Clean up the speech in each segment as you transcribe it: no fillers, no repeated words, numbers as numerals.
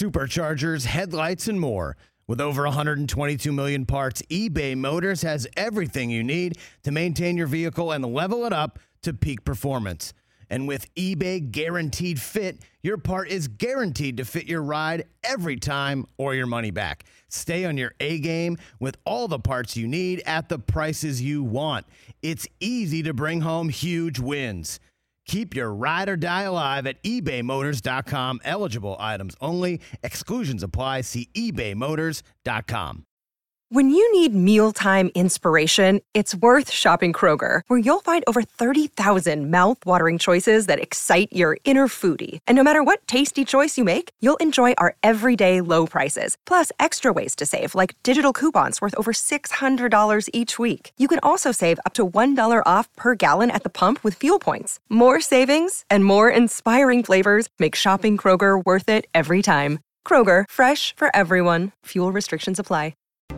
superchargers, headlights, and more. With over 122 million parts, eBay Motors has everything you need to maintain your vehicle and level it up to peak performance. And with eBay Guaranteed Fit, your part is guaranteed to fit your ride every time or your money back. Stay on your A-game with all the parts you need at the prices you want. It's easy to bring home huge wins. Keep your ride or die alive at ebaymotors.com. Eligible items only. Exclusions apply. See ebaymotors.com. When you need mealtime inspiration, it's worth shopping Kroger, where you'll find over 30,000 mouth-watering choices that excite your inner foodie. And no matter what tasty choice you make, you'll enjoy our everyday low prices, plus extra ways to save, like digital coupons worth over $600 each week. You can also save up to $1 off per gallon at the pump with fuel points. More savings and more inspiring flavors make shopping Kroger worth it every time. Kroger, fresh for everyone. Fuel restrictions apply.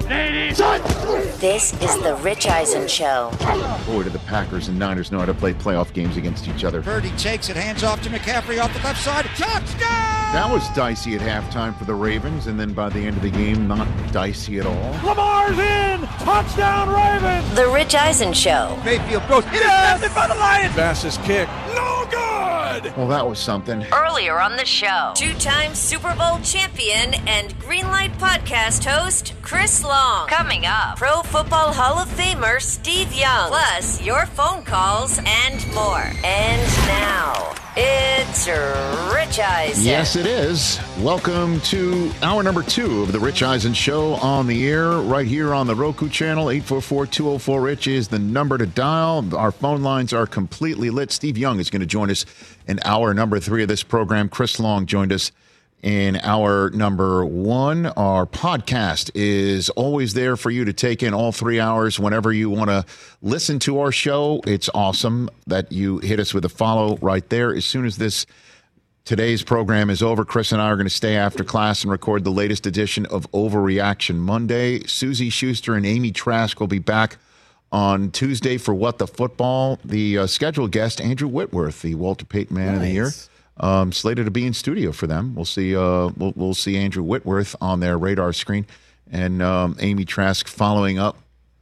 This is the Rich Eisen Show. Boy, do the Packers and Niners know how to play playoff games against each other. Purdy takes it, hands off to McCaffrey off the left side. Touchdown! That was dicey at halftime for the Ravens, and then by the end of the game, not dicey at all. Lamar's in! Touchdown, Ravens! The Rich Eisen Show. Mayfield goes, intercepted by the Lions! Fastest kick. No good! Well, that was something. Earlier on the show, two-time Super Bowl champion and Greenlight podcast host, Chris Long. Coming up, Pro Football Hall of Famer Steve Young. Plus, your phone calls and more. And now, it's Rich Eisen. Yes, it is. Welcome to hour number 2 of the Rich Eisen Show on the air, right here on the Roku channel. 844-204-RICH is the number to dial. Our phone lines are completely lit. Steve Young is going to join us in hour number 3 of this program. Chris Long joined us in hour number 1. Our podcast is always there for you to take in all 3 hours whenever you want to listen to our show. It's awesome that you hit us with a follow right there. As soon as today's program is over, Chris and I are going to stay after class and record the latest edition of Overreaction Monday. Susie Schuster and Amy Trask will be back on Tuesday for What the Football. The scheduled guest, Andrew Whitworth, the Walter Payton Man of the Year. Slated to be in studio for them. We'll see. We'll see Andrew Whitworth on their radar screen, and Amy Trask following up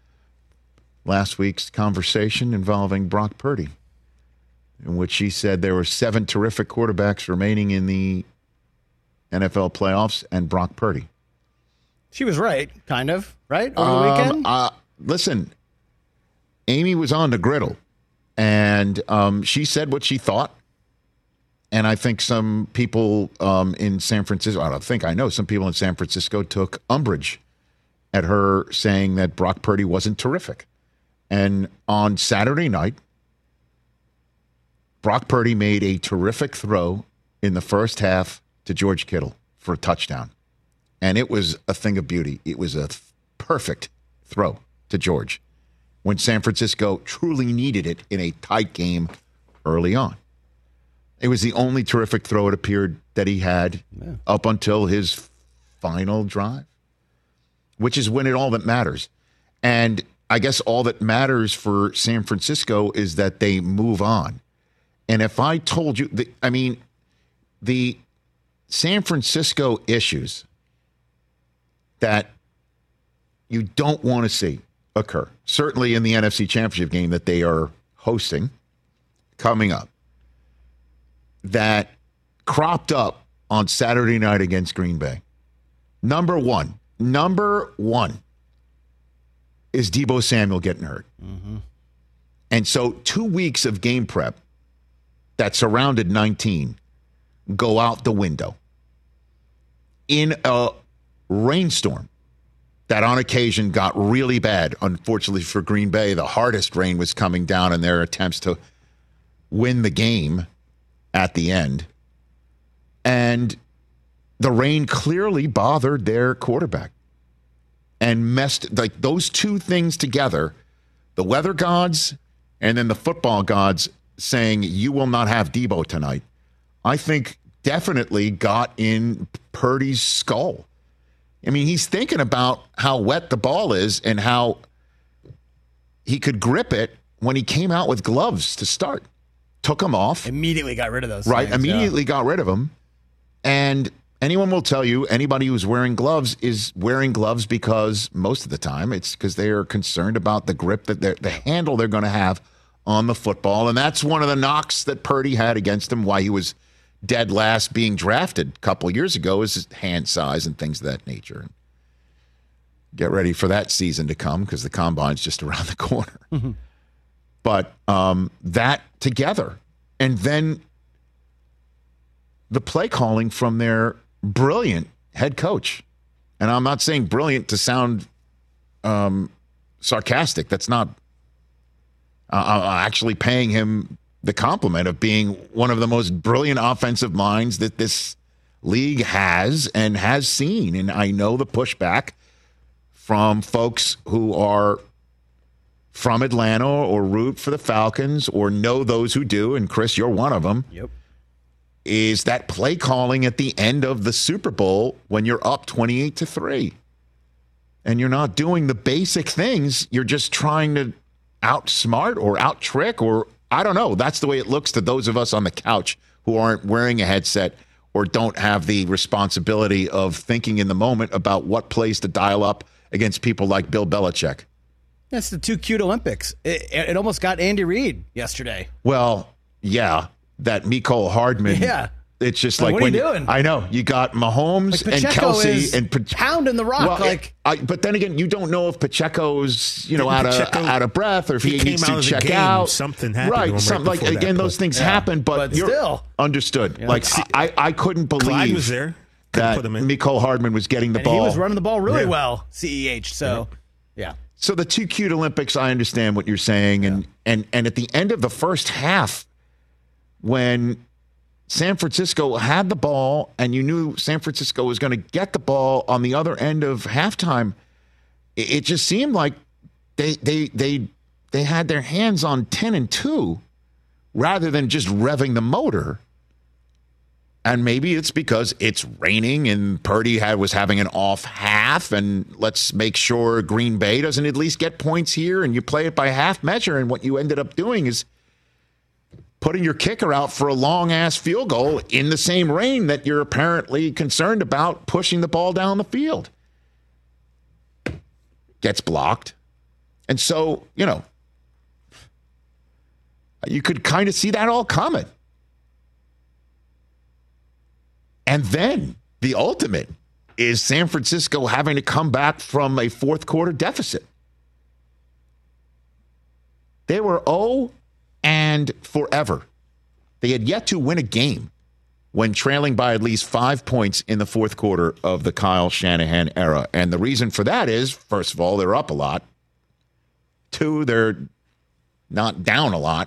last week's conversation involving Brock Purdy, in which she said there were 7 terrific quarterbacks remaining in the NFL playoffs, and Brock Purdy. She was right, kind of, right? Over the weekend? Listen, Amy was on the griddle, and she said what she thought. And I think some people in San Francisco, I know some people in San Francisco took umbrage at her saying that Brock Purdy wasn't terrific. And on Saturday night, Brock Purdy made a terrific throw in the first half to George Kittle for a touchdown. And it was a thing of beauty. It was a perfect throw to George when San Francisco truly needed it in a tight game early on. It was the only terrific throw, it appeared, that he had up until his final drive, which is when all that matters. And I guess all that matters for San Francisco is that they move on. And if I told you, the San Francisco issues that you don't want to see occur, certainly in the NFC Championship game that they are hosting coming up, that cropped up on Saturday night against Green Bay. Number one is Deebo Samuel getting hurt. Mm-hmm. And so 2 weeks of game prep that surrounded 19 go out the window in a rainstorm that on occasion got really bad. Unfortunately for Green Bay, the hardest rain was coming down in their attempts to win the game at the end. And the rain clearly bothered their quarterback and messed, like, those two things together, the weather gods and then the football gods saying you will not have Deebo tonight, I think definitely got in Purdy's skull. I mean, he's thinking about how wet the ball is and how he could grip it when he came out with gloves to start. Took them off. Immediately got rid of those Right, things, immediately got rid of them. And anyone will tell you, anybody who's wearing gloves is wearing gloves because most of the time it's because they are concerned about the grip, the handle they're going to have on the football. And that's one of the knocks that Purdy had against him, why he was dead last being drafted a couple years ago, is his hand size and things of that nature. Get ready for that season to come because the combine's just around the corner. Mm-hmm. But that together, and then the play calling from their brilliant head coach. And I'm not saying brilliant to sound sarcastic. That's not actually paying him the compliment of being one of the most brilliant offensive minds that this league has and has seen. And I know the pushback from folks who are from Atlanta or root for the Falcons or know those who do, and Chris, you're one of them. Yep. Is that play calling at the end of the Super Bowl when you're up 28-3 and you're not doing the basic things. You're just trying to outsmart or out-trick, or I don't know. That's the way it looks to those of us on the couch who aren't wearing a headset or don't have the responsibility of thinking in the moment about what plays to dial up against people like Bill Belichick. That's the too cute Olympics. It almost got Andy Reid yesterday. Well, yeah. That Mecole Hardman. Yeah. It's just like, like what are you doing? I know you got Mahomes like and Kelsey and pounding the rock. But then again, you don't know if Pacheco's out of breath or if he needs to check out. Something happened. Right. Something like again, those things happen. But you're still understood. Yeah, like I couldn't believe Clyde was there. That Mecole Hardman was getting the ball. He was running the ball really well. CEH. So yeah. So the too cute Olympics. I understand what you're saying, and at the end of the first half, when San Francisco had the ball and you knew San Francisco was going to get the ball on the other end of halftime, it just seemed like they had their hands on 10-2 rather than just revving the motor. And maybe it's because it's raining and Purdy was having an off half, and let's make sure Green Bay doesn't at least get points here, and you play it by half measure. And what you ended up doing is putting your kicker out for a long-ass field goal in the same rain that you're apparently concerned about pushing the ball down the field. Gets blocked. And so, you could kind of see that all coming. And then the ultimate is San Francisco having to come back from a fourth-quarter deficit. They were 0 and forever. They had yet to win a game when trailing by at least 5 points in the fourth quarter of the Kyle Shanahan era. And the reason for that is, first of all, they're up a lot. 2, they're not down a lot.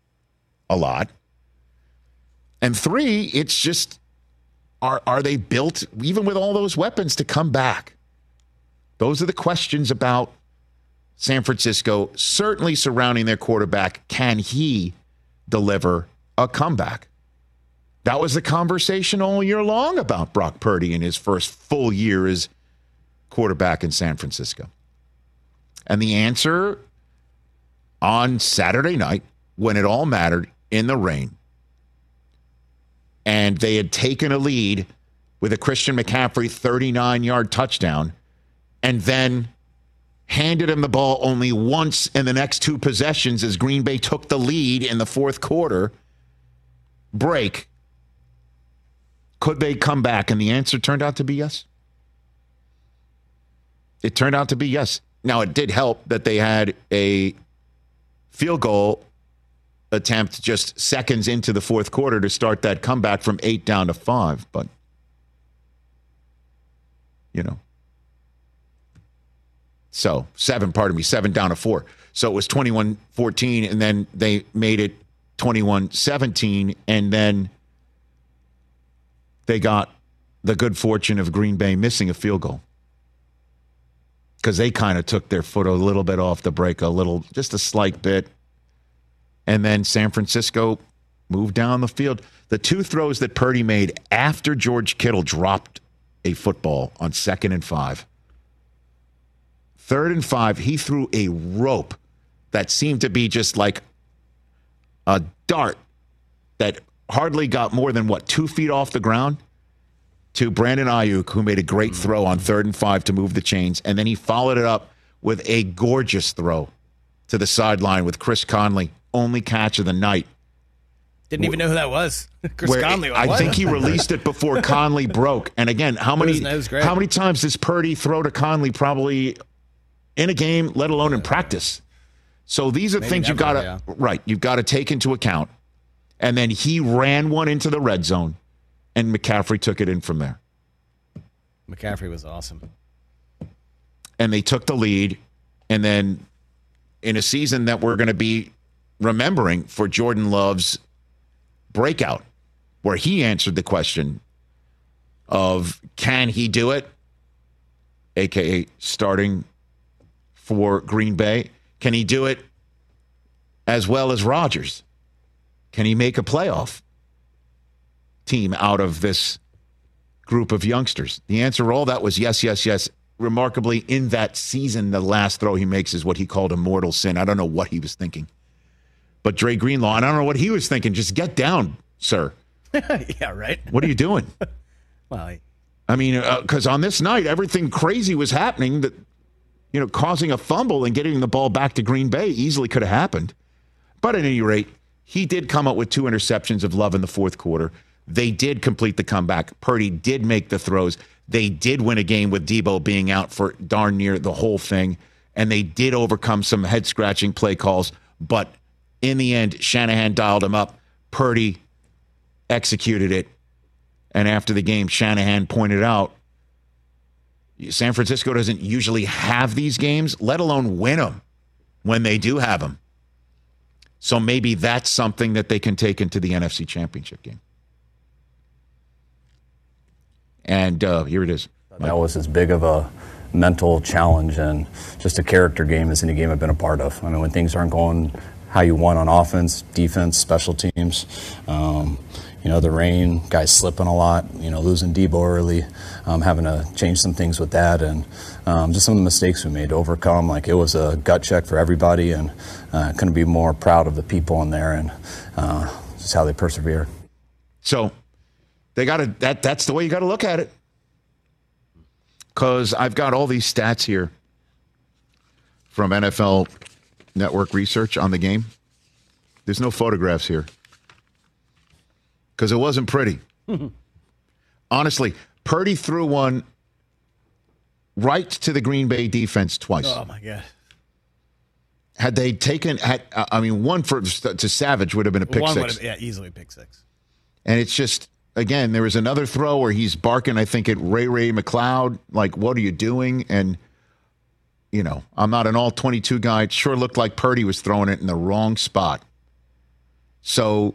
And 3, it's just, are they built, even with all those weapons, to come back? Those are the questions about San Francisco, certainly surrounding their quarterback. Can he deliver a comeback? That was the conversation all year long about Brock Purdy in his first full year as quarterback in San Francisco. And the answer on Saturday night, when it all mattered in the rain, and they had taken a lead with a Christian McCaffrey 39-yard touchdown, and then handed him the ball only once in the next 2 possessions as Green Bay took the lead in the fourth quarter break. Could they come back? And the answer turned out to be yes. It turned out to be yes. Now, it did help that they had a field goal attempt just seconds into the fourth quarter to start that comeback from 8 down to 5. But, 7 down to 4. So it was 21-14, and then they made it 21-17, and then they got the good fortune of Green Bay missing a field goal because they kind of took their foot a little bit off the brake, just a slight bit. And then San Francisco moved down the field. The 2 throws that Purdy made after George Kittle dropped a football on 2nd and 5. 3rd and 5, he threw a rope that seemed to be just like a dart that hardly got more than, 2 feet off the ground. to Brandon Ayuk, who made a great throw on 3rd and 5 to move the chains. And then he followed it up with a gorgeous throw to the sideline with Chris Conley, only catch of the night. Didn't even know who that was. Chris Conley. I think he released it before Conley broke. And again, how many times does Purdy throw to Conley probably in a game, let alone in practice? So these are things you've got to take into account. And then he ran one into the red zone, and McCaffrey took it in from there. McCaffrey was awesome. And they took the lead. And then in a season that we're going to be remembering for Jordan Love's breakout, where he answered the question of, can he do it? AKA starting for Green Bay. Can he do it as well as Rodgers? Can he make a playoff team out of this group of youngsters? The answer to all that was yes, yes, yes. Remarkably, in that season, the last throw he makes is what he called a mortal sin. I don't know what he was thinking. But Dre Greenlaw, and I don't know what he was thinking. Just get down, sir. Yeah, right. What are you doing? Well, I mean, because on this night, everything crazy was happening that, causing a fumble and getting the ball back to Green Bay easily could have happened. But at any rate, he did come up with 2 interceptions of Love in the fourth quarter. They did complete the comeback. Purdy did make the throws. They did win a game with Debo being out for darn near the whole thing. And they did overcome some head-scratching play calls. But in the end, Shanahan dialed him up. Purdy executed it. And after the game, Shanahan pointed out, San Francisco doesn't usually have these games, let alone win them when they do have them. So maybe that's something that they can take into the NFC Championship game. And here it is. That was as big of a mental challenge and just a character game as any game I've been a part of. I mean, when things aren't going how you want on offense, defense, special teams, the rain, guys slipping a lot, losing Debo early, having to change some things with that, and just some of the mistakes we made to overcome. Like, it was a gut check for everybody, and couldn't be more proud of the people in there and just how they persevered. So they got to. That's the way you got to look at it. Because I've got all these stats here from NFL Network research on the game. There's no photographs here. Because it wasn't pretty. Honestly, Purdy threw one right to the Green Bay defense twice. Oh, my God. Had they taken, one to Savage would have been a pick six. Easily pick six. And it's just, again, there was another throw where he's barking, I think, at Ray McLeod, like, what are you doing? And, I'm not an all-22 guy. It sure looked like Purdy was throwing it in the wrong spot. So,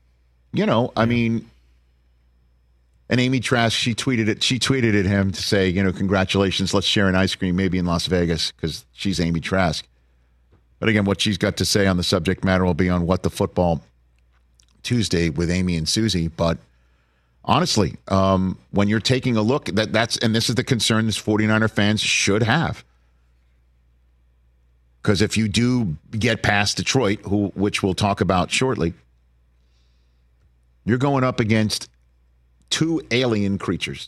and Amy Trask, she tweeted at him to say, congratulations, let's share an ice cream maybe in Las Vegas, because she's Amy Trask. But again, what she's got to say on the subject matter will be on What the Football Tuesday with Amy and Susie. But honestly, when you're taking a look, and this is the concern this 49er fans should have. Because if you do get past Detroit, which we'll talk about shortly, you're going up against 2 alien creatures.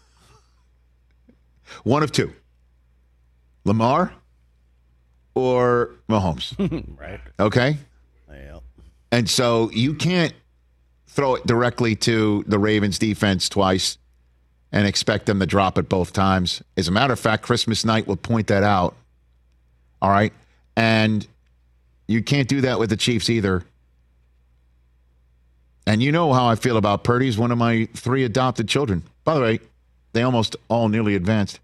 One of 2. Lamar or Mahomes. Right. Okay? Yeah. And so you can't throw it directly to the Ravens defense twice and expect them to drop it both times. As a matter of fact, Christmas night will point that out. All right? And you can't do that with the Chiefs either. And you know how I feel about Purdy. He's one of my 3 adopted children. By the way, they almost all nearly advanced.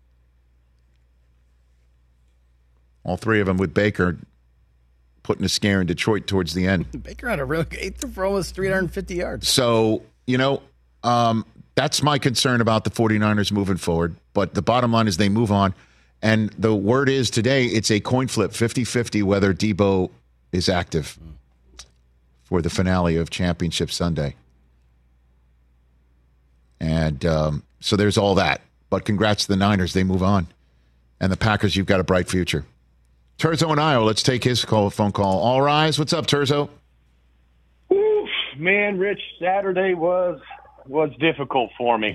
All 3 of them with Baker putting a scare in Detroit towards the end. Baker had a real great throw, almost 350 yards. So, that's my concern about the 49ers moving forward. But the bottom line is they move on. And the word is today it's a coin flip, 50-50, whether Debo is active for the finale of Championship Sunday. And so there's all that. But congrats to the Niners. They move on. And the Packers, you've got a bright future. Terzo in Iowa, let's take his phone call. All rise. What's up, Terzo? Oof, man, Rich, Saturday was difficult for me.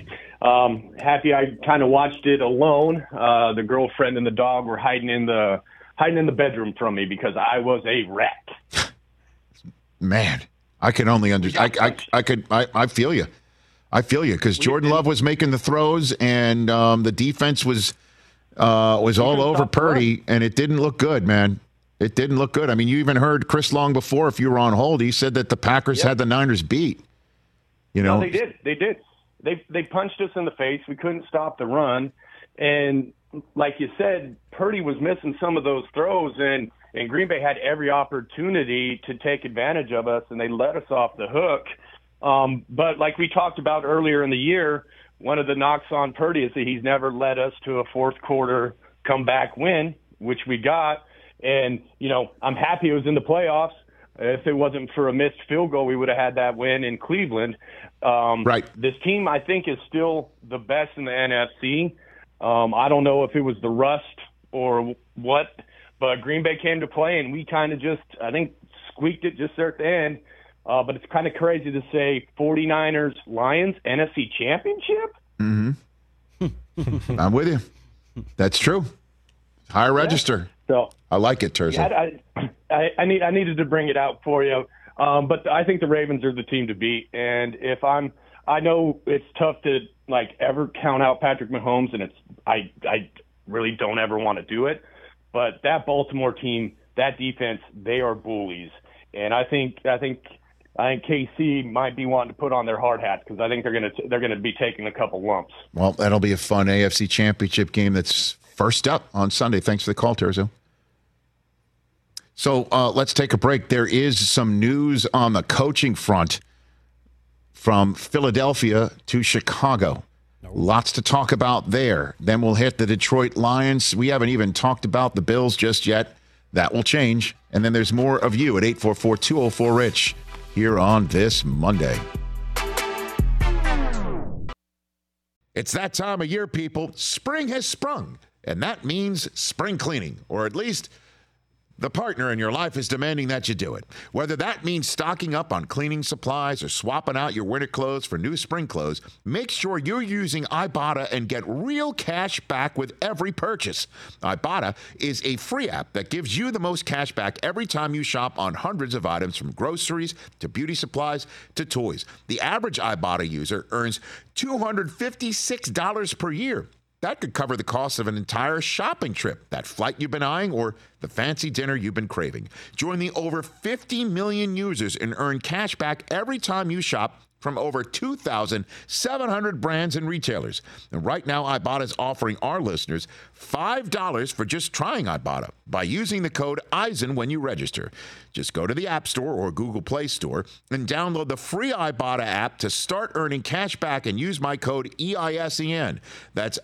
Happy I kind of watched it alone. The girlfriend and the dog were hiding in the bedroom from me because I was a wreck. Man, I can only understand. I feel you. I feel you because Jordan Love was making the throws and the defense was all over Purdy, and it didn't look good, man. It didn't look good. I mean, you even heard Chris Long before, if you were on hold, he said that the Packers had the Niners beat. No, they did. They did. They punched us in the face. We couldn't stop the run. And like you said, Purdy was missing some of those throws, and Green Bay had every opportunity to take advantage of us, and they let us off the hook. But like we talked about earlier in the year, one of the knocks on Purdy is that he's never led us to a fourth quarter comeback win, which we got. And, I'm happy it was in the playoffs. If it wasn't for a missed field goal, we would have had that win in Cleveland. Right. This team, I think, is still the best in the NFC. I don't know if it was the rust or what, but Green Bay came to play, and we kind of just, I think, squeaked it just there at the end. But it's kind of crazy to say 49ers, Lions, NFC Championship? Mm-hmm. I'm with you. That's true. Higher register. So I like it, Terza. Yeah, I needed to bring it out for you. But I think the Ravens are the team to beat. And I know it's tough to ever count out Patrick Mahomes, and I really don't ever want to do it. But that Baltimore team, that defense, they are bullies. And I think KC might be wanting to put on their hard hats because I think they're gonna be taking a couple lumps. Well, that'll be a fun AFC Championship game that's first up on Sunday. Thanks for the call, Terzo. So let's take a break. There is some news on the coaching front from Philadelphia to Chicago. Lots to talk about there. Then we'll hit the Detroit Lions. We haven't even talked about the Bills just yet. That will change. And then there's more of you at 844-204-RICH here on this Monday. It's that time of year, people. Spring has sprung, and that means spring cleaning, or at least the partner in your life is demanding that you do it. Whether that means stocking up on cleaning supplies or swapping out your winter clothes for new spring clothes, make sure you're using Ibotta and get real cash back with every purchase. Ibotta is a free app that gives you the most cash back every time you shop on hundreds of items, from groceries to beauty supplies to toys. The average Ibotta user earns $256 per year. That could cover the cost of an entire shopping trip, that flight you've been eyeing, or the fancy dinner you've been craving. Join the over 50 million users and earn cash back every time you shop from over 2,700 brands and retailers. And right now, Ibotta is offering our listeners $5 for just trying Ibotta by using the code EISEN when you register. Just go to the App Store or Google Play Store and download the free Ibotta app to start earning cash back and use my code EISEN. That's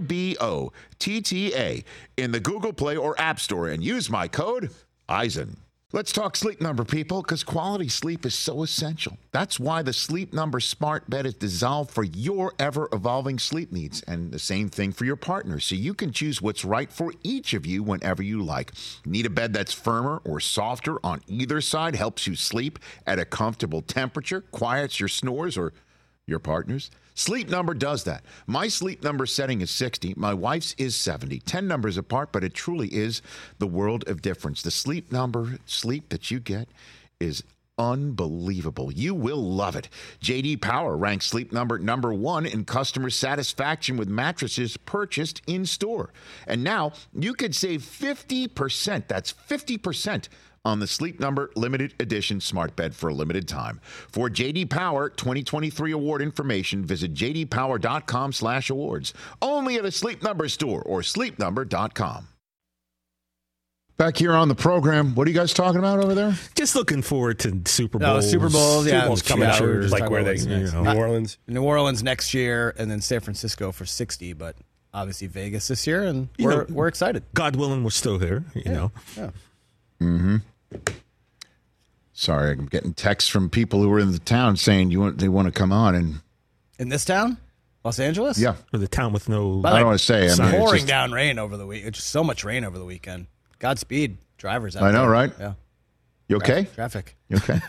IBOTTA in the Google Play or App Store and use my code EISEN. Let's talk Sleep Number, people, because quality sleep is so essential. That's why the Sleep Number smart bed is designed for your ever-evolving sleep needs, and the same thing for your partner, so you can choose what's right for each of you whenever you like. Need a bed that's firmer or softer on either side, helps you sleep at a comfortable temperature, quiets your snores or your partner's? Sleep Number does that. My Sleep Number setting is 60. My wife's is 70. 10 numbers apart, but it truly is the world of difference. The Sleep Number sleep that you get is unbelievable. You will love it. J.D. Power ranks Sleep Number #1 in customer satisfaction with mattresses purchased in store. And now you could save 50%. That's 50% on the Sleep Number limited edition smart bed for a limited time. For J.D. Power 2023 award information, visit jdpower.com/awards. Only at a Sleep Number store or sleepnumber.com. Back here on the program, what are you guys talking about over there? Just looking forward to Super Bowls. Super Bowls, yeah. Super Bowls coming out. Like where they, New Orleans? New Orleans next year, and then San Francisco for 60, but obviously Vegas this year, and we're excited. God willing, we're still here, you know. Yeah. Mm-hmm. Sorry, I'm getting texts from people who are in the town saying they want to come on. And in this town? Los Angeles? Yeah. Or the town with no... I don't want to say. It's pouring down rain over the week. It's just so much rain over the weekend. Godspeed, drivers out there. I know, right? Yeah. You okay? Traffic. You okay?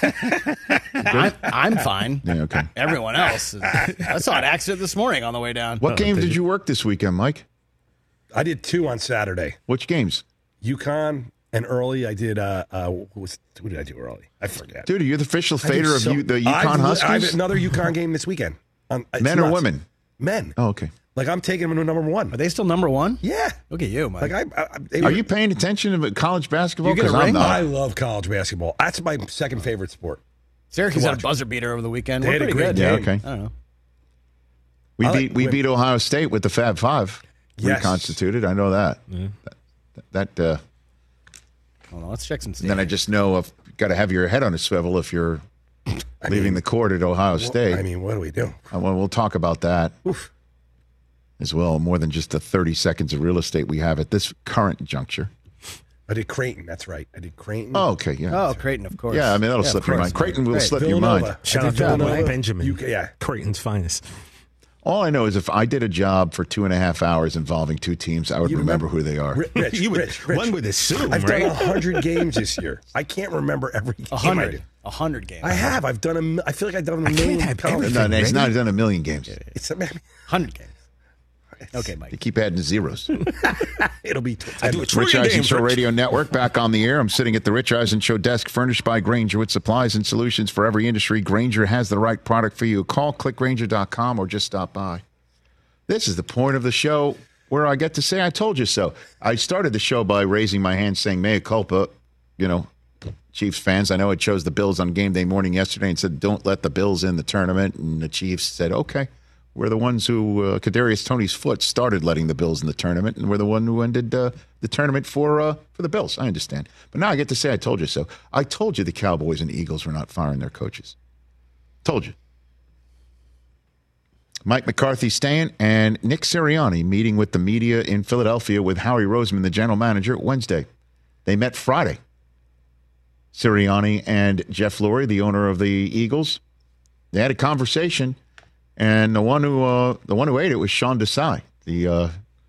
I'm fine. Yeah, okay. Everyone else. I saw an accident this morning on the way down. What games did you work this weekend, Mike? I did 2 on Saturday. Which games? UConn and early. I did, who did I do early? I forget. Dude, are you the official fader of the UConn Huskies? I have another UConn game this weekend. Men or women? Men. Oh, okay. Like, I'm taking them to number 1. Are they still number 1? Yeah. Look at you, Mike. Like Are you paying attention to college basketball? You get a ring? I love college basketball. That's my second favorite sport. Syracuse had a buzzer beater over the weekend. They We're had a pretty great good. Yeah, okay. I don't know. We beat Ohio State with the Fab Five. Yes. Reconstituted. I know that. Hold on, let's check some And then I just know I've got to have your head on a swivel if you're leaving the court at Ohio State. I mean, what do we do? We'll talk about that as well. More than just the 30 seconds of real estate we have at this current juncture. I did Creighton. That's right. I did Creighton. Oh, okay, yeah. Oh, Creighton, of course. Yeah, I mean, that'll slip your mind. Creighton will slip your mind. Shout out to Villanova. Benjamin. Yeah. Creighton's finest. All I know is if I did a job for 2.5 hours involving 2 teams, I would remember who they are. Rich. One would assume, I've right? done 100 games this year. I can't remember every game. 100 games. I have. I've done I feel like I've done a million. No, he's not done a million games. It's 100 games. Okay, Mike. You keep adding zeros. It'll be Rich Eisen Show Radio Network back on the air. I'm sitting at the Rich Eisen Show desk, furnished by Grainger with supplies and solutions for every industry. Grainger has the right product for you. Call clickgrainger.com or just stop by. This is the point of the show where I get to say I told you so. I started the show by raising my hand saying mea culpa, Chiefs fans. I know I chose the Bills on game day morning yesterday and said don't let the Bills in the tournament. And the Chiefs said, okay. We're the ones who, Kadarius Toney's foot started letting the Bills in the tournament, and we're the one who ended the tournament for the Bills. I understand. But now I get to say I told you so. I told you the Cowboys and Eagles were not firing their coaches. Told you. Mike McCarthy staying, and Nick Sirianni meeting with the media in Philadelphia with Howie Roseman, the general manager, Wednesday. They met Friday. Sirianni and Jeff Lurie, the owner of the Eagles, they had a conversation. And the one who ate it was Sean Desai, the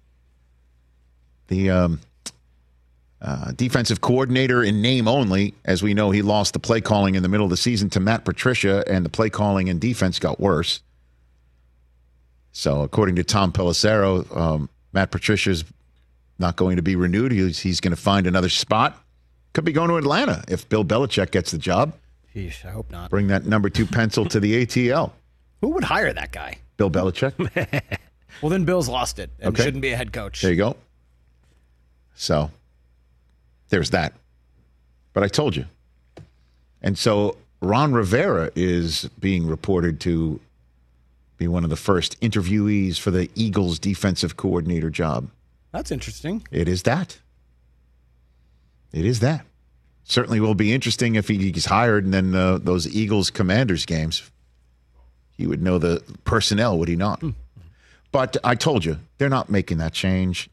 defensive coordinator in name only. As we know, he lost the play calling in the middle of the season to Matt Patricia, and the play calling and defense got worse. So, according to Tom Pelissero, Matt Patricia's not going to be renewed. He's going to find another spot. Could be going to Atlanta if Bill Belichick gets the job. Sheesh, I hope not. Bring that number 2 pencil to the ATL. Who would hire that guy? Bill Belichick. Well, then Bill's lost it and shouldn't be a head coach. There you go. So, there's that. But I told you. And so, Ron Rivera is being reported to be one of the first interviewees for the Eagles defensive coordinator job. That's interesting. It is that. It is that. Certainly will be interesting if he's hired and then those Eagles Commanders games. He would know the personnel, would he not? But I told you, they're not making that change.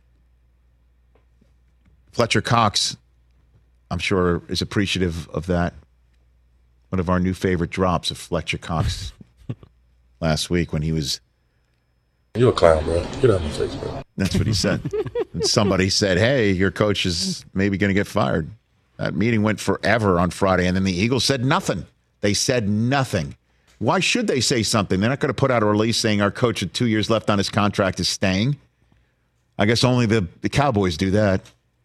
Fletcher Cox, I'm sure, is appreciative of that. One of our new favorite drops of Fletcher Cox last week when he was... You're a clown, bro. Get out of my face, bro. That's what he said. And somebody said, hey, your coach is maybe going to get fired. That meeting went forever on Friday, and then the Eagles said nothing. They said nothing. Why should they say something? They're not going to put out a release saying our coach with 2 years left on his contract is staying. I guess only the Cowboys do that.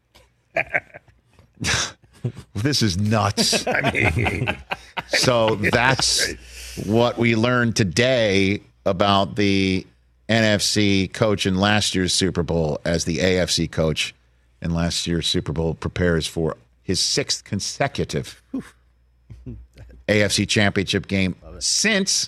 This is nuts. So that's what we learned today about the NFC coach in last year's Super Bowl as the AFC coach in last year's Super Bowl prepares for his 6th consecutive AFC championship game since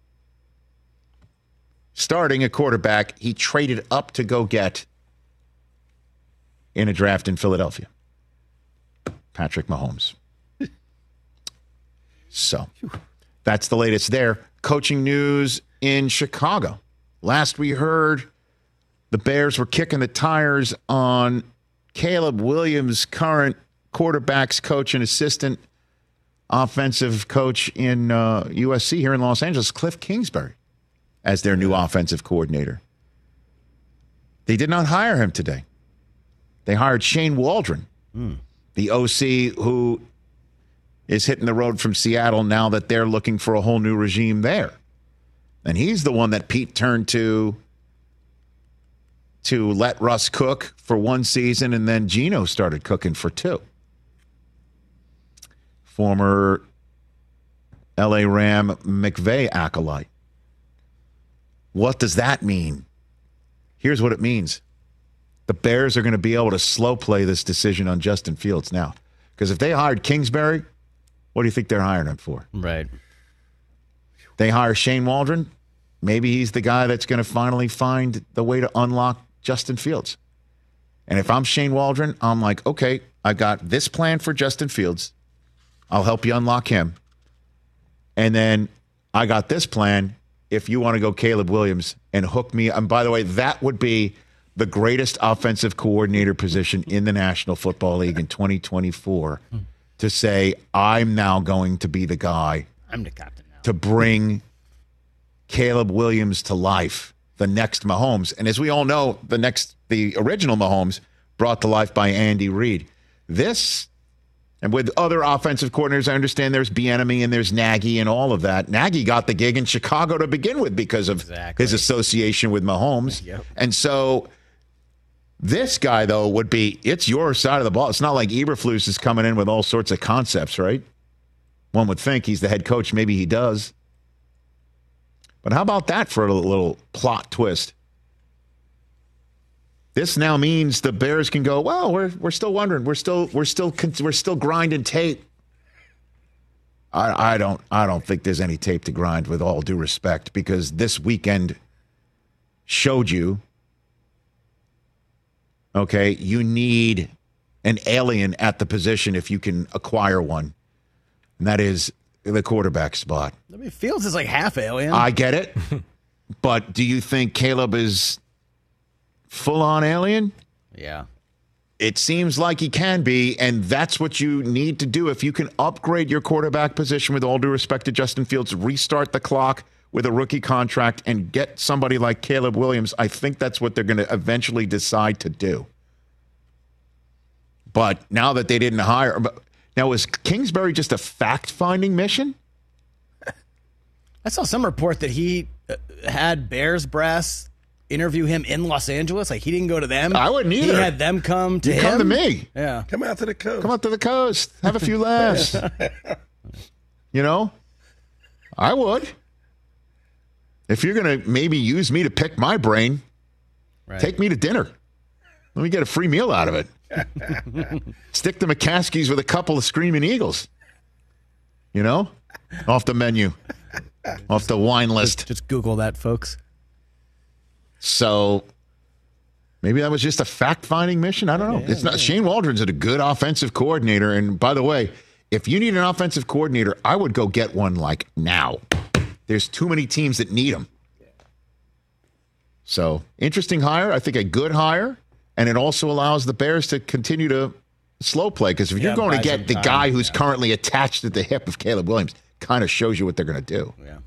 starting a quarterback he traded up to go get in a draft in Philadelphia. Patrick Mahomes. So that's the latest there. Coaching news in Chicago. Last we heard, the Bears were kicking the tires on Caleb Williams, current quarterbacks coach and assistant offensive coach in USC here in Los Angeles, Cliff Kingsbury, as their new offensive coordinator. They did not hire him today. They hired Shane Waldron, the OC who is hitting the road from Seattle now that they're looking for a whole new regime there. And he's the one that Pete turned to let Russ cook for one season, and then Geno started cooking for two. Former L.A. Ram McVay acolyte. What does that mean? Here's what it means. The Bears are going to be able to slow play this decision on Justin Fields now. Because if they hired Kingsbury, what do you think they're hiring him for? Right. They hire Shane Waldron. Maybe he's the guy that's going to finally find the way to unlock Justin Fields. And if I'm Shane Waldron, I'm like, okay, I got this plan for Justin Fields. I'll help you unlock him. And then I got this plan if you want to go Caleb Williams and hook me. And by the way, that would be the greatest offensive coordinator position in the National Football League in 2024 to say, I'm now going to be the guy. I'm the captain now. To bring Caleb Williams to life, the next Mahomes. And as we all know, the original Mahomes brought to life by Andy Reid. This, and with other offensive coordinators, I understand there's Bieniemy and there's Nagy and all of that. Nagy got the gig in Chicago to begin with because of his association with Mahomes. Yep. And so this guy, though, would be, it's your side of the ball. It's not like Eberflus is coming in with all sorts of concepts, right? One would think he's the head coach. Maybe he does. But how about that for a little plot twist? This now means the Bears can go, well, we're still wondering. We're still grinding tape. I don't think there's any tape to grind, with all due respect, because this weekend showed you, okay, you need an alien at the position if you can acquire one. And that is the quarterback spot. I mean, Fields is like half alien. I get it. But do you think Caleb is full-on alien? Yeah. It seems like he can be, and that's what you need to do. If you can upgrade your quarterback position, with all due respect to Justin Fields, restart the clock with a rookie contract and get somebody like Caleb Williams, I think that's what they're going to eventually decide to do. But now that they didn't hire... Now, is Kingsbury just a fact-finding mission? I saw some report that he had Bears brass interview him in Los Angeles. Like, he didn't go to them. I wouldn't either. He had them come to him. Come to me. Yeah. Come out to the coast. Come out to the coast. Have a few laughs. You know? I would. If you're going to maybe use me to pick my brain, take me to dinner. Let me get a free meal out of it. Stick to McCaskey's with a couple of Screaming Eagles. You know? Off the menu. Off the wine list. Just Google that, folks. So maybe that was just a fact-finding mission. I don't know. It's not. Shane Waldron's a good offensive coordinator. And by the way, if you need an offensive coordinator, I would go get one like now. There's too many teams that need them. So interesting hire. I think a good hire. And it also allows the Bears to continue to slow play. Because if you're going to get the guy who's currently attached at the hip of Caleb Williams, kind of shows you what they're going to do. Yeah.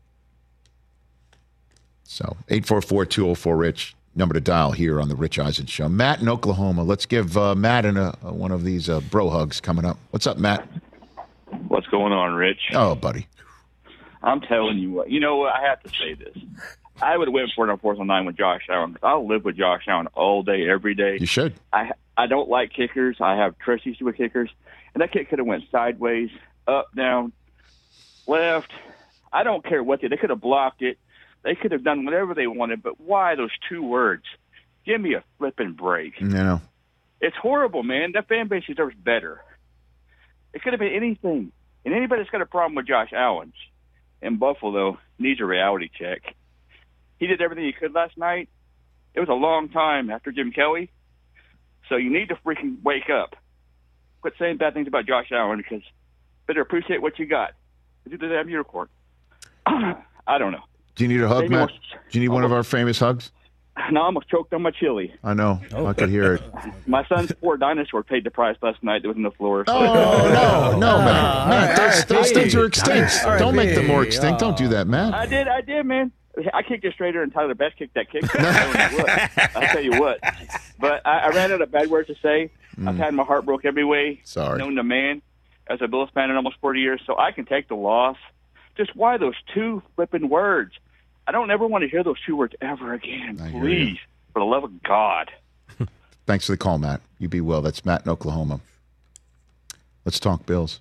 So 844-204-RICH, number to dial here on the Rich Eisen Show. Matt in Oklahoma. Let's give Matt one of these bro hugs coming up. What's up, Matt? What's going on, Rich? Oh, buddy. I'm telling you what. You know what? I have to say this. I would have went for it on 4th and 9 with Josh Allen. I'll live with Josh Allen all day, every day. You should. I don't like kickers. I have trust issues with kickers. And that kick could have went sideways, up, down, left. I don't care what they could have blocked it. They could have done whatever they wanted. But why those 2 words? Give me a flipping break. No. It's horrible, man. That fan base deserves better. It could have been anything. And anybody that's got a problem with Josh Allen in Buffalo needs a reality check. He did everything he could last night. It was a long time after Jim Kelly. So you need to freaking wake up. Quit saying bad things about Josh Allen, because better appreciate what you got. Do the damn unicorn. I don't know. Do you need a hug, Matt? Do you need one of our famous hugs? No, I almost choked on my chili. I know. I could hear it. My son's poor dinosaur paid the price last night that was on the floor. Oh, no, Matt. Those things are extinct. Don't make them more extinct. Don't do that, Matt. I did, man. I kicked it straighter and Tyler Best kicked that kick. I'll tell you what. But I ran out of bad words to say. I've had my heart broke every way. Sorry. Known the man. as a Bills fan in almost 40 years, so I can take the loss. Just why those two flipping words? I don't ever want to hear those two words ever again. Please, for the love of God. Thanks for the call, Matt. You be well. That's Matt in Oklahoma. Let's talk Bills.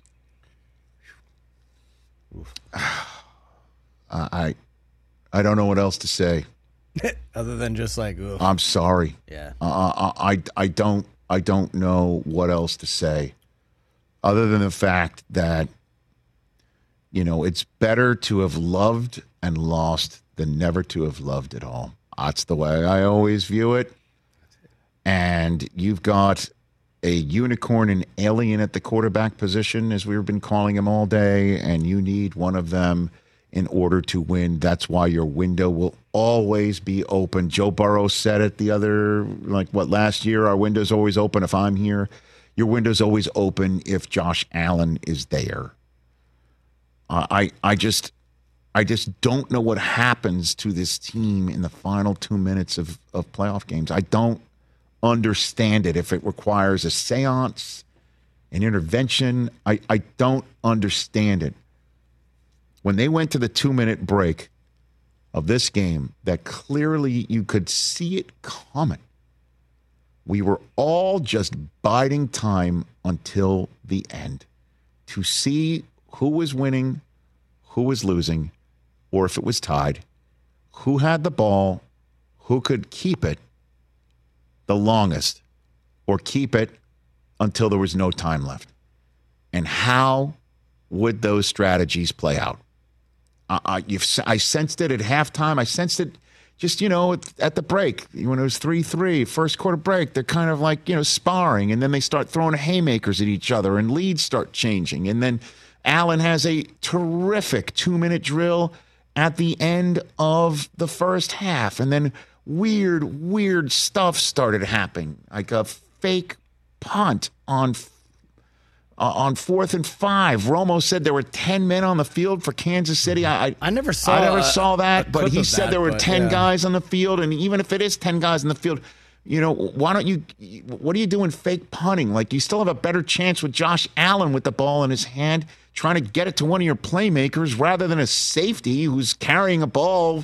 I don't know what else to say. Other than just like, ugh. I'm sorry. Yeah. I don't know what else to say other than the fact that, it's better to have loved and lost than never to have loved at all. That's the way I always view it. And you've got a unicorn and alien at the quarterback position, as we've been calling him all day, and you need one of them in order to win. That's why your window will always be open. Joe Burrow said it last year, our window's always open if I'm here. Your window's always open if Josh Allen is there. I just don't know what happens to this team in the final 2 minutes of playoff games. I don't understand it. If it requires a seance, an intervention, I don't understand it. When they went to the 2-minute break of this game, that clearly you could see it coming. We were all just biding time until the end to see who was winning, who was losing, or if it was tied, who had the ball, who could keep it the longest, or keep it until there was no time left. And how would those strategies play out? I sensed it at halftime. I sensed it just, at the break. When it was 3-3, first quarter break, they're kind of like, sparring, and then they start throwing haymakers at each other, and leads start changing. And then Allen has a terrific 2-minute drill at the end of the first half, and then weird stuff started happening, like a fake punt on 4th and 5. Romo said there were 10 men on the field for Kansas City. I never saw that, but he said there were 10 guys on the field, and even if it is 10 guys on the field, what are you doing fake punting? Like, you still have a better chance with Josh Allen with the ball in his hand, trying to get it to one of your playmakers rather than a safety who's carrying a ball,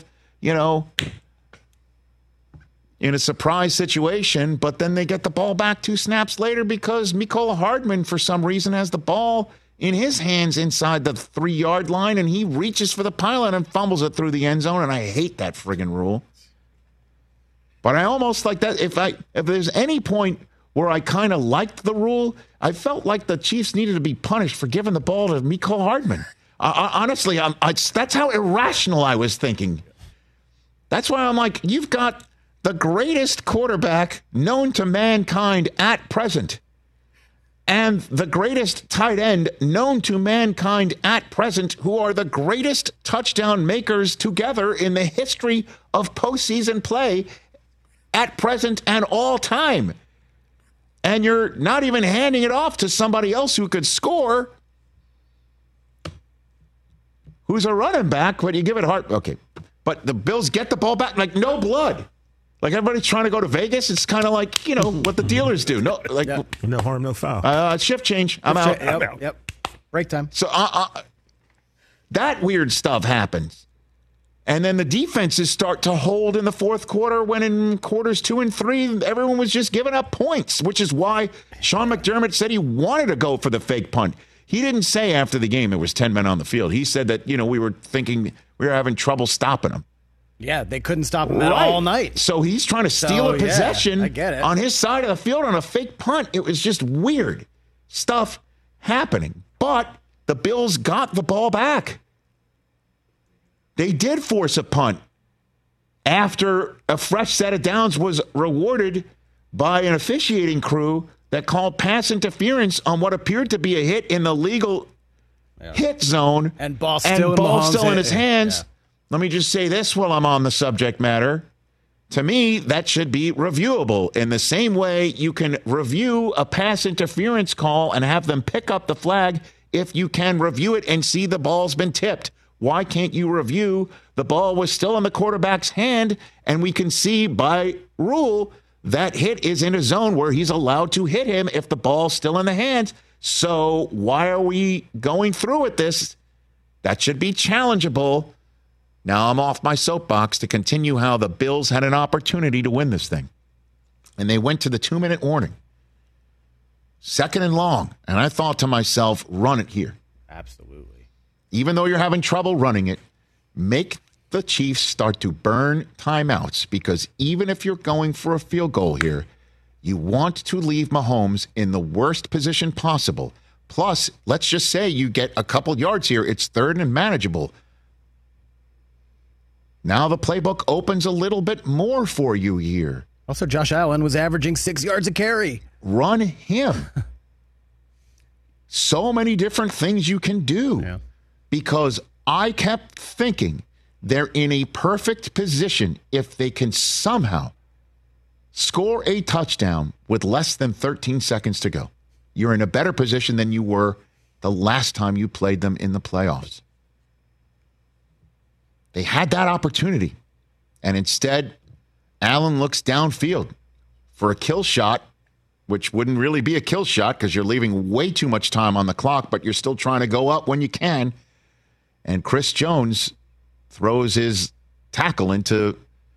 in a surprise situation, but then they get the ball back 2 snaps later because Mecole Hardman, for some reason, has the ball in his hands inside the 3-yard line, and he reaches for the pylon and fumbles it through the end zone, and I hate that friggin' rule. But I almost like that. If there's any point where I kind of liked the rule, I felt like the Chiefs needed to be punished for giving the ball to Mecole Hardman. Honestly, that's how irrational I was thinking. That's why I'm like, you've got the greatest quarterback known to mankind at present, and the greatest tight end known to mankind at present, who are the greatest touchdown makers together in the history of postseason play at present and all time. And you're not even handing it off to somebody else who could score, who's a running back, but you give it hard. Okay. But the Bills get the ball back, like no blood. Like everybody's trying to go to Vegas. It's kind of like, what the dealers do. No harm, no foul. Shift change. I'm out. Yep. Break time. So that weird stuff happens. And then the defenses start to hold in the fourth quarter, when in quarters 2 and 3, everyone was just giving up points, which is why Sean McDermott said he wanted to go for the fake punt. He didn't say after the game there was 10 men on the field. He said that, we were thinking we were having trouble stopping them. Yeah, they couldn't stop him all night. So he's trying to steal a possession on his side of the field on a fake punt. It was just weird stuff happening. But the Bills got the ball back. They did force a punt after a fresh set of downs was rewarded by an officiating crew that called pass interference on what appeared to be a hit in the legal hit zone. And ball still in his hands. Yeah. Let me just say this while I'm on the subject matter. To me, that should be reviewable. In the same way you can review a pass interference call and have them pick up the flag if you can review it and see the ball's been tipped. Why can't you review the ball was still in the quarterback's hand and we can see by rule that hit is in a zone where he's allowed to hit him if the ball's still in the hands? So why are we going through with this? That should be challengeable. Now I'm off my soapbox to continue how the Bills had an opportunity to win this thing. And they went to the 2-minute warning. 2nd and long. And I thought to myself, run it here. Absolutely. Even though you're having trouble running it, make the Chiefs start to burn timeouts, because even if you're going for a field goal here, you want to leave Mahomes in the worst position possible. Plus, let's just say you get a couple yards here. It's 3rd and manageable. Now the playbook opens a little bit more for you here. Also, Josh Allen was averaging 6 yards a carry. Run him. So many different things you can do. Because I kept thinking they're in a perfect position if they can somehow score a touchdown with less than 13 seconds to go. You're in a better position than you were the last time you played them in the playoffs. They had that opportunity. And instead, Allen looks downfield for a kill shot, which wouldn't really be a kill shot because you're leaving way too much time on the clock, but you're still trying to go up when you can. And Chris Jones throws his tackle into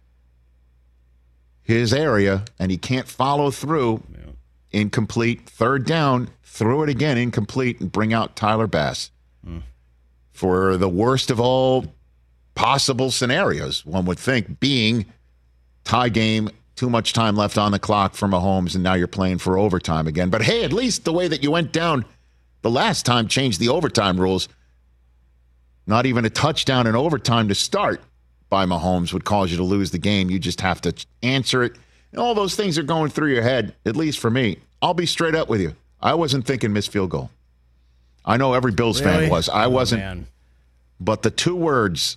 his area, and he can't follow through. Incomplete. 3rd down, throw it again, incomplete, and bring out Tyler Bass. For the worst of all possible scenarios, one would think, being tie game, too much time left on the clock for Mahomes, and now you're playing for overtime again. But hey, at least the way that you went down the last time changed the overtime rules. Not even a touchdown in overtime to start by Mahomes would cause you to lose the game. You just have to answer it. And all those things are going through your head, at least for me. I'll be straight up with you. I wasn't thinking missed field goal. I know every Bills fan was. I wasn't. Man. But the 2 words,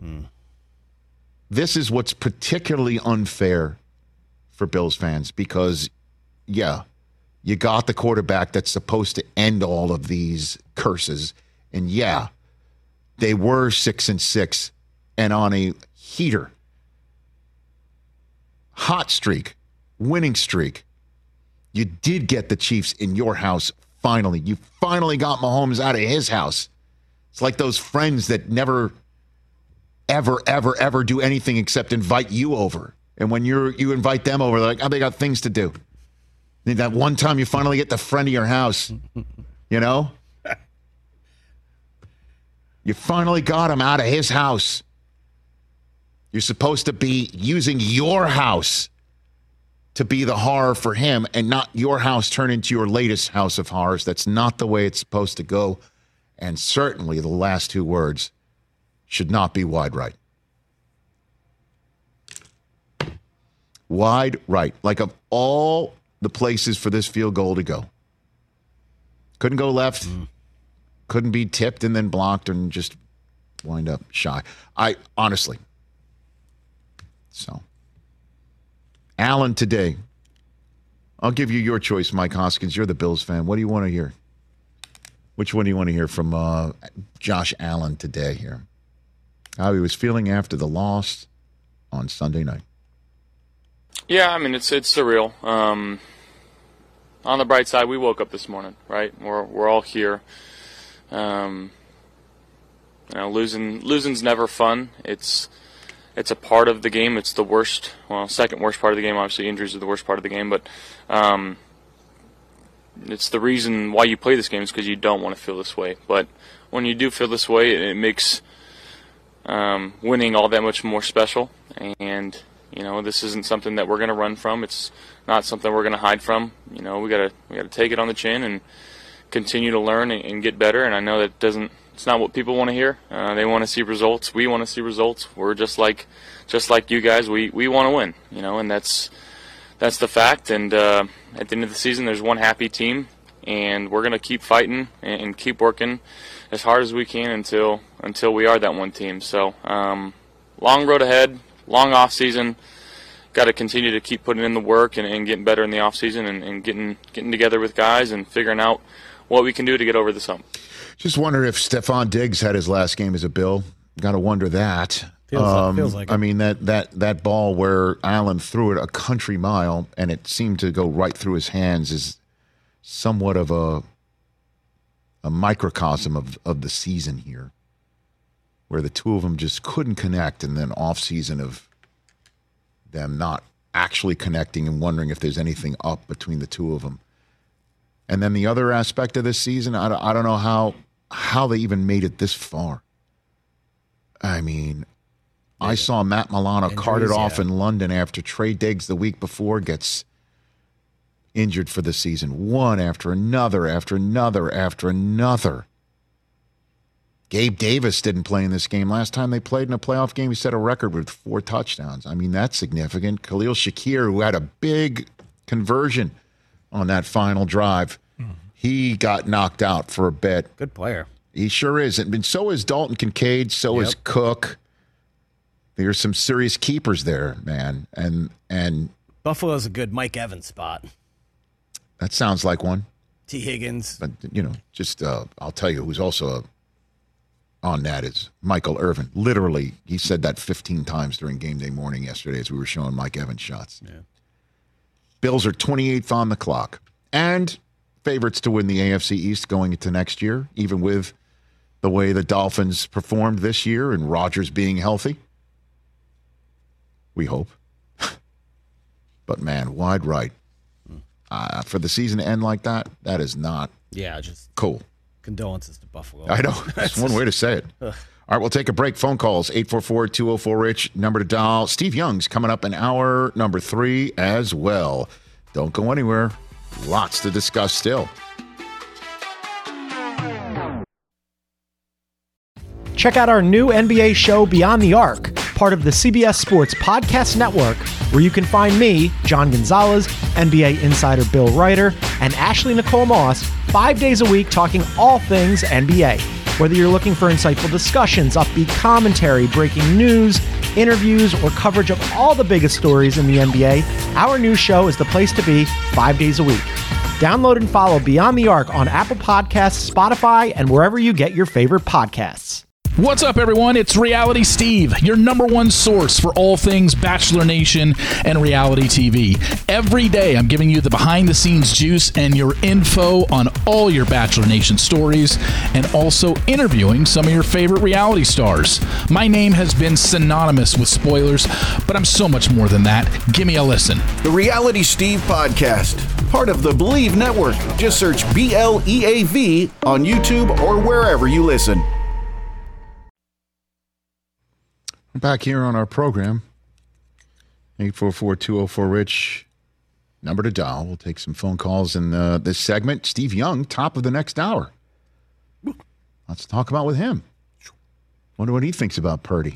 this is what's particularly unfair for Bills fans, because, yeah, you got the quarterback that's supposed to end all of these curses. And, yeah, they were 6-6 and on a heater, hot streak, winning streak. You did get the Chiefs in your house finally. You finally got Mahomes out of his house. It's like those friends that never, ever do anything except invite you over. And when you invite them over, they're like, oh, they got things to do. And that one time you finally get the friend of your house, you know? You finally got him out of his house. You're supposed to be using your house to be the horror for him, and not your house turn into your latest house of horrors. That's not the way it's supposed to go. And certainly the last 2 words should not be wide right. Wide right. Like, of all the places for this field goal to go. Couldn't go left. Couldn't be tipped and then blocked and just wind up shy. Honestly. So, Allen today. I'll give you your choice, Mike Hoskins. You're the Bills fan. What do you want to hear? Which one do you want to hear from Josh Allen today here? How he was feeling after the loss on Sunday night. Yeah, I mean, it's surreal. On the bright side, we woke up this morning, right? We're all here. Losing's never fun. It's a part of the game. It's the worst, second worst part of the game. Obviously, injuries are the worst part of the game, but it's the reason why you play this game is because you don't want to feel this way. But when you do feel this way, it makes winning all that much more special. And this isn't something that we're going to run from. It's not something we're going to hide from. We gotta take it on the chin and continue to learn and get better. And I know that it's not what people want to hear. They want to see results. We want to see results. We're just like you guys. We want to win. And that's the fact. And at the end of the season, there's one happy team, and we're going to keep fighting and keep working as hard as we can until we are that one team. So long road ahead, long off season. Got to continue to keep putting in the work and getting better in the off season and getting together with guys and figuring out what we can do to get over this hump. Just wonder if Stephon Diggs had his last game as a Bill. Got to wonder that. Feels like it. I mean, that ball where Allen threw it a country mile and it seemed to go right through his hands is somewhat of a a microcosm of the season here, where the two of them just couldn't connect, and then off season of them not actually connecting and wondering if there's anything up between the two of them. And then the other aspect of this season, I don't know how they even made it this far. I mean, I saw Matt Milano carted off in London after Trey Diggs the week before gets injured for the season. One after another, after another, after another. Gabe Davis didn't play in this game. Last time they played in a playoff game, he set a record with 4 touchdowns. I mean, that's significant. Khalil Shakir, who had a big conversion on that final drive, he got knocked out for a bit. Good player. He sure is. And so is Dalton Kincaid. So is Cook. There's some serious keepers there, man. And Buffalo's a good Mike Evans spot. That sounds like one. T. Higgins. But, just I'll tell you who's also on that is Michael Irvin. Literally, he said that 15 times during game day morning yesterday as we were showing Mike Evans shots. Yeah. Bills are 28th on the clock and favorites to win the AFC East going into next year, even with the way the Dolphins performed this year and Rodgers being healthy. We hope. But, man, wide right. For the season to end like that, that is not just cool. Condolences to Buffalo. I know. That's one way to say it. All right, we'll take a break. Phone calls, 844-204-RICH, number to dial. Steve Young's coming up in hour number 3 as well. Don't go anywhere. Lots to discuss still. Check out our new NBA show, Beyond the Arc, part of the CBS Sports Podcast Network, where you can find me, John Gonzalez, NBA insider Bill Ryder, and Ashley Nicole Moss 5 days a week talking all things NBA. Whether you're looking for insightful discussions, upbeat commentary, breaking news, interviews, or coverage of all the biggest stories in the NBA, our new show is the place to be 5 days a week. Download and follow Beyond the Arc on Apple Podcasts, Spotify, and wherever you get your favorite podcasts. What's up, everyone? It's Reality Steve, your number one source for all things Bachelor Nation and reality TV. Every day, I'm giving you the behind-the-scenes juice and your info on all your Bachelor Nation stories, and also interviewing some of your favorite reality stars. My name has been synonymous with spoilers, but I'm so much more than that. Give me a listen. The Reality Steve Podcast, part of the Believe Network. Just search BLEAV on YouTube or wherever you listen. Back here on our program, 844-204-RICH, number to dial. We'll take some phone calls in this segment. Steve Young, top of the next hour. Let's talk about with him. Wonder what he thinks about Purdy.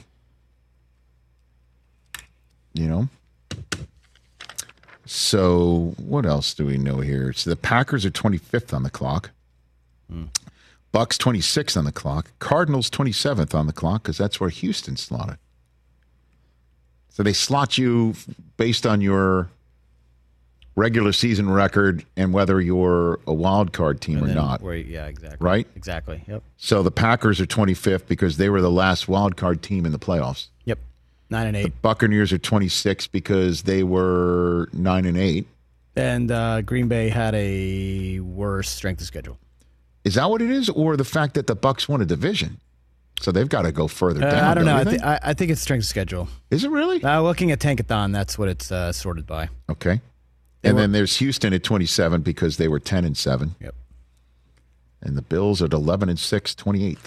So what else do we know here? So the Packers are 25th on the clock. Bucks 26th on the clock. Cardinals 27th on the clock because that's where Houston's slotted. So they slot you based on your regular season record and whether you're a wild card team or not. Yeah, exactly. Right? Exactly, yep. So the Packers are 25th because they were the last wild card team in the playoffs. Yep, 9-8. The Buccaneers are 26th because they were 9-8. And Green Bay had a worse strength of schedule. Is that what it is, or the fact that the Bucs won a division? So they've got to go further down. I don't know. I think it's strength of schedule. Is it really? Looking at Tankathon, that's what it's sorted by. Okay. Then there's Houston at 27 because they were 10-7. Yep. And the Bills at 11-6, 28th.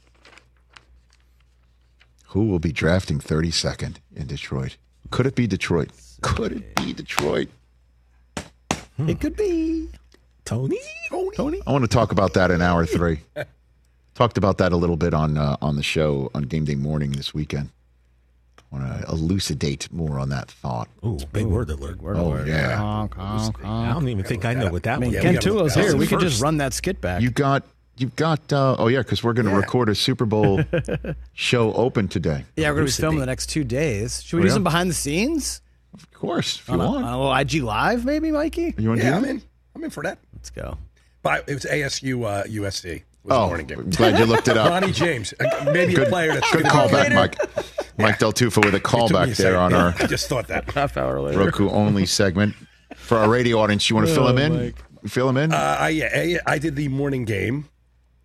Who will be drafting 32nd in Detroit? Could it be Detroit? Could it be Detroit? It could be. Tony? I want to talk about that in hour 3. Talked about that a little bit on the show on Game Day Morning this weekend. I want to elucidate more on that thought. Ooh, big word alert. Yeah. Honk. I don't even think I know what that was. Ken Tulo's here. We could just run that skit back. You've got. Because we're going to record a Super Bowl show open today. Yeah, we're going to be filming the next 2 days. Should we do some behind the scenes? Of course, if you want. On a little IG Live, maybe, Mikey? You want to do that? I'm in for that. Let's go. But it was ASU USC. Was the morning game. I'm glad you looked it up. Ronnie James, maybe good, a player that's good callback, Mike. Mike Del Tufo with a callback there on our I just thought that half hour later Roku only segment for our radio audience. You want to fill him in? Mike. Fill him in? I did the morning game,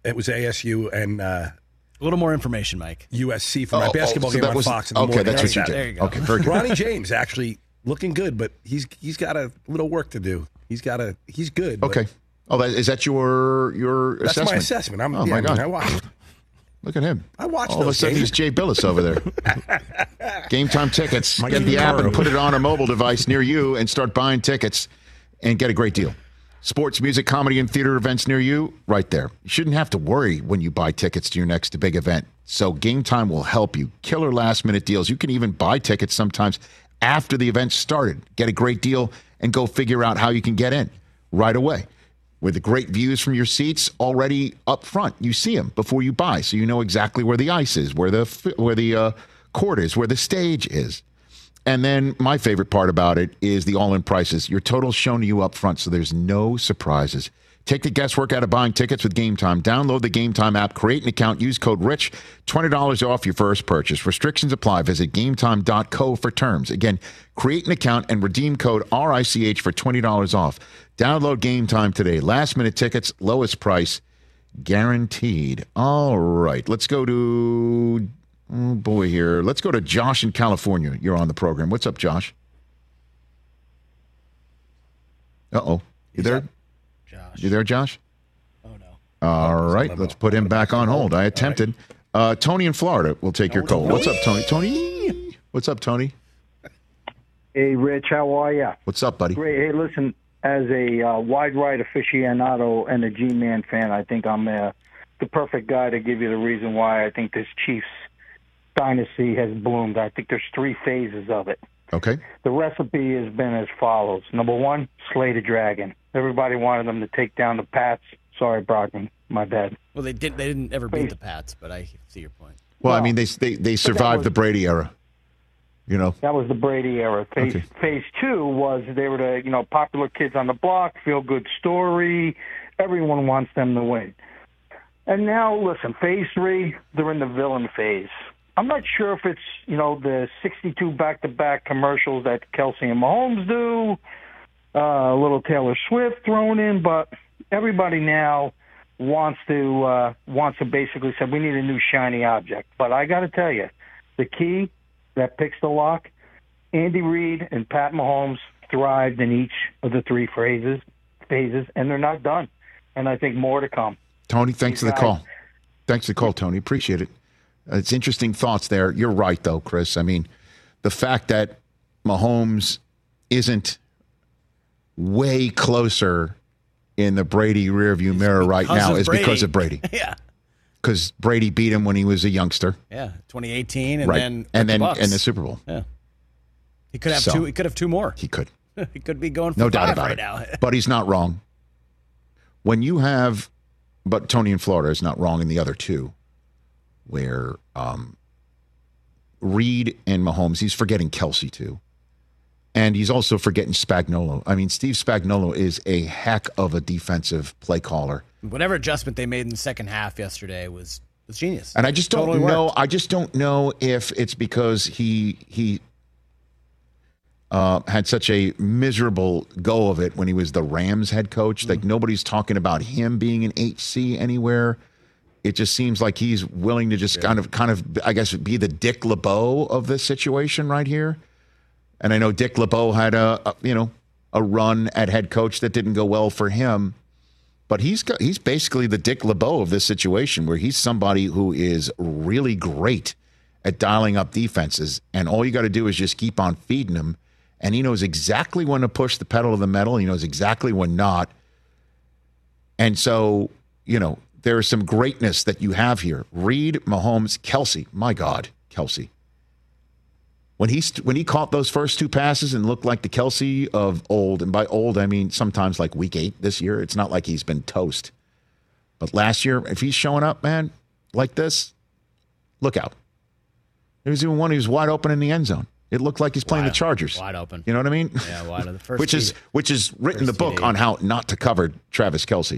It was ASU and a little more information, Mike. USC for my basketball game on Fox in the morning. Okay, that's what you did. There you go. Okay, very good. Ronnie James actually looking good, but he's got a little work to do. He's good. Okay. Is that your That's assessment? my assessment. My God. I watched. Look at him. I watched All of a those sudden, games. he's Jay Billis over there. Game Time tickets. Get the app and put it on a mobile device near you and start buying tickets and get a great deal. Sports, music, comedy, and theater events near you, right there. You shouldn't have to worry when you buy tickets to your next big event. So Game Time will help you. Killer last-minute deals. You can even buy tickets sometimes after the event started. Get a great deal and go figure out how you can get in right away. With the great views from your seats already up front. You see them before you buy, so you know exactly where the ice is, where the court is, where the stage is. And then my favorite part about it is the all-in prices. Your total's shown to you up front, so there's no surprises. Take the guesswork out of buying tickets with Game Time. Download the Game Time app, create an account, use code RICH, $20 off your first purchase. Restrictions apply. Visit gametime.co for terms. Again, create an account and redeem code RICH for $20 off. Download Game Time today. Last-minute tickets, lowest price, guaranteed. All right, let's go to, let's go to Josh in California. You're on the program. What's up, Josh? Uh-oh. You there? You there, Josh? Oh, no. All right, let's put him back on hold. I attempted. Tony in Florida will take your call. What's up, Tony? Tony? What's up, Tony? Hey, Rich, how are you? What's up, buddy? Great. Hey, listen, as a wide right aficionado and a G-Man fan, I think I'm the perfect guy to give you the reason why I think this Chiefs dynasty has bloomed. I think there's 3 phases of it. Okay. The recipe has been as follows. Number 1, slay the dragon. Everybody wanted them to take down the Pats. Sorry, Brockman. My bad. Well, they didn't ever beat the Pats, but I see your point. Well, I mean, they survived the Brady era. You know, that was the Brady era. Phase 2 was they were the popular kids on the block, feel good story. Everyone wants them to win. And now, listen, phase 3, they're in the villain phase. I'm not sure if it's the 62 back-to-back commercials that Kelsey and Mahomes do. A little Taylor Swift thrown in, but everybody now wants to basically say we need a new shiny object. But I got to tell you, the key that picks the lock, Andy Reid and Pat Mahomes thrived in each of the 3 phases, and they're not done. And I think more to come. Tony, thanks for the call. Thanks for the call, Tony. Appreciate it. It's interesting thoughts there. You're right, though, Chris. I mean, the fact that Mahomes isn't way closer in the Brady rearview mirror right now is because of Brady. Yeah. Because Brady beat him when he was a youngster. Yeah, 2018, and right. then and the Super Bowl. Yeah. He could have 2. He could have 2 more. He could. He could be going for no 5 doubt about right it. now. But he's not wrong. When you have, but Tony in Florida is not wrong in the other 2, where Reid and Mahomes, he's forgetting Kelsey too. And he's also forgetting Spagnuolo. I mean, Steve Spagnuolo is a heck of a defensive play caller. Whatever adjustment they made in the second half yesterday was genius. And I just don't totally know. Worked. I just don't know if it's because he had such a miserable go of it when he was the Rams head coach. Like nobody's talking about him being an HC anywhere. It just seems like he's willing to just kind of, I guess, be the Dick LeBeau of this situation right here. And I know Dick LeBeau had a run at head coach that didn't go well for him, but he's basically the Dick LeBeau of this situation, where he's somebody who is really great at dialing up defenses, and all you got to do is just keep on feeding him, and he knows exactly when to push the pedal to the metal. He knows exactly when not, and so there is some greatness that you have here. Reid, Mahomes, Kelsey. My God, Kelsey. When he caught those first 2 passes and looked like the Kelsey of old, and by old I mean sometimes like week 8 this year, it's not like he's been toast. But last year, if he's showing up, man, like this, look out. There was even one who was wide open in the end zone. It looked like he's playing the Chargers. Wide open. You know what I mean? Yeah, wide open. First which is written the book on how not to cover Travis Kelce.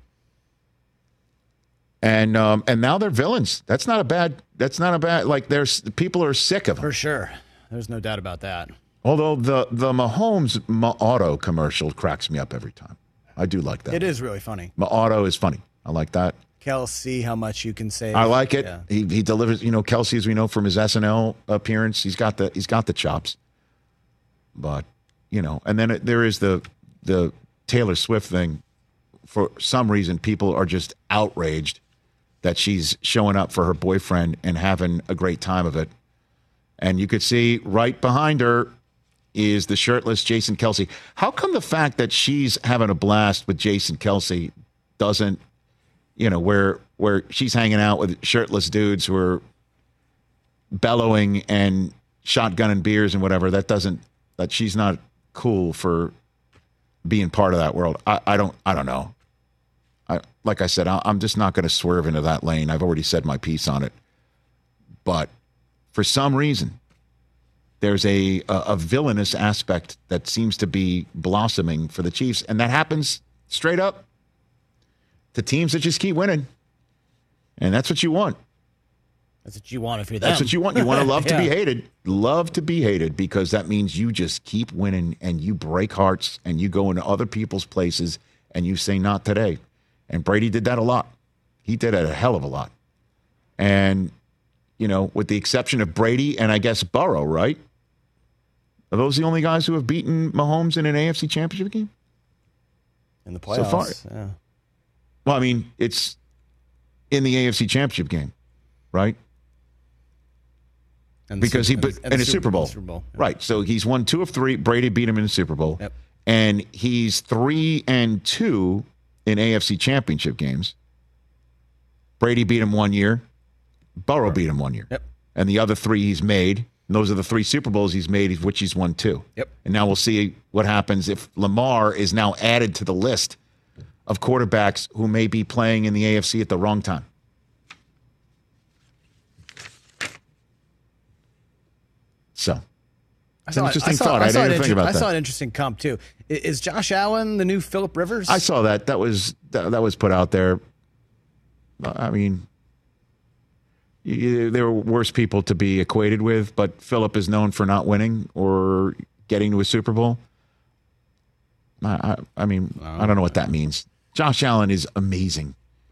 And now they're villains. That's not a bad. Like people are sick of them. For sure. There's no doubt about that. Although the Mahomes auto commercial cracks me up every time. I do like that. It is really funny. Auto is funny. I like that. Kelce how much you can save. I like it. Yeah. He delivers. Kelce, as we know from his SNL appearance, he's got the chops. But and then there is the Taylor Swift thing. For some reason, people are just outraged that she's showing up for her boyfriend and having a great time of it. And you could see right behind her is the shirtless Jason Kelce. How come the fact that she's having a blast with Jason Kelce doesn't, where she's hanging out with shirtless dudes who are bellowing and shotgunning beers and whatever, that she's not cool for being part of that world? I don't know. Like I said, I'm just not going to swerve into that lane. I've already said my piece on it. But for some reason, there's a villainous aspect that seems to be blossoming for the Chiefs, and that happens straight up to teams that just keep winning. And that's what you want. That's what you want if you're them. That's what you want. You want to love to be hated. Love to be hated, because that means you just keep winning and you break hearts and you go into other people's places and you say, not today. And Brady did that a lot. He did it a hell of a lot. And, with the exception of Brady and I guess Burrow, right? Are those the only guys who have beaten Mahomes in an AFC Championship game? In the playoffs. So far. Yeah. Well, I mean, it's in the AFC Championship game, right? And because in a Super Bowl. Yeah. Right. So he's won 2 of 3. Brady beat him in the Super Bowl. Yep. And he's 3-2 in AFC Championship games. Brady beat him 1 year. Burrow beat him 1 year. Yep. And the other 3 he's made. And those are the 3 Super Bowls he's made, of which he's won 2. Yep. And now we'll see what happens if Lamar is now added to the list of quarterbacks who may be playing in the AFC at the wrong time. So, it's an interesting thought. I didn't even think about that. I saw an interesting comp, too. Is Josh Allen the new Phillip Rivers? I saw that. That was put out there. I mean, there were worse people to be equated with, but Phillip is known for not winning or getting to a Super Bowl. I mean, I don't know what that means. Josh Allen is amazing.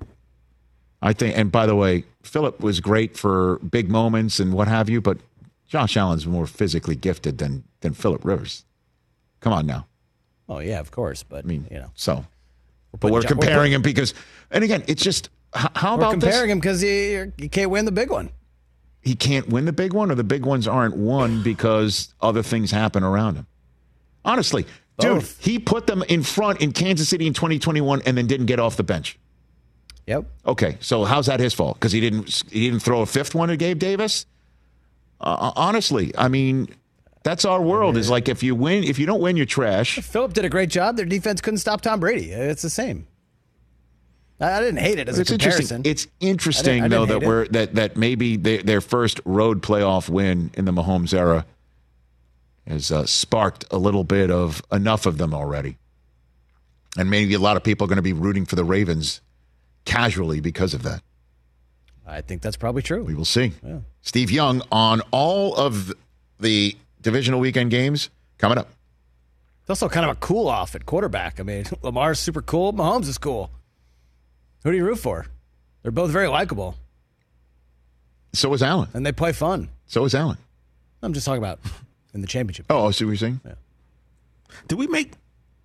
I think, and by the way, Phillip was great for big moments and what have you, but Josh Allen's more physically gifted than Phillip Rivers. Come on now. Oh, yeah, of course. But, I mean, so. But we're comparing him because, and again, it's just, how about this? We're comparing him because he can't win the big one. He can't win the big one, or the big ones aren't won because other things happen around him? Honestly, both. Dude, he put them in front in Kansas City in 2021 and then didn't get off the bench. Yep. Okay, so how's that his fault? Because he didn't throw a 5th one at Gabe Davis? Honestly, I mean, that's our world. Is like if you don't win, you're trash. Phillip did a great job. Their defense couldn't stop Tom Brady. It's the same. I didn't hate it as a comparison. It's interesting though that maybe their first road playoff win in the Mahomes era has sparked a little bit of enough of them already, and maybe a lot of people are going to be rooting for the Ravens casually because of that. I think that's probably true. We will see. Yeah. Steve Young on all of the divisional weekend games coming up. It's also kind of a cool off at quarterback. I mean, Lamar's super cool. Mahomes is cool. Who do you root for? They're both very likable. So is Allen. And they play fun. So is Allen. I'm just talking about in the championship. Oh, I see what you're saying? Yeah. Do we make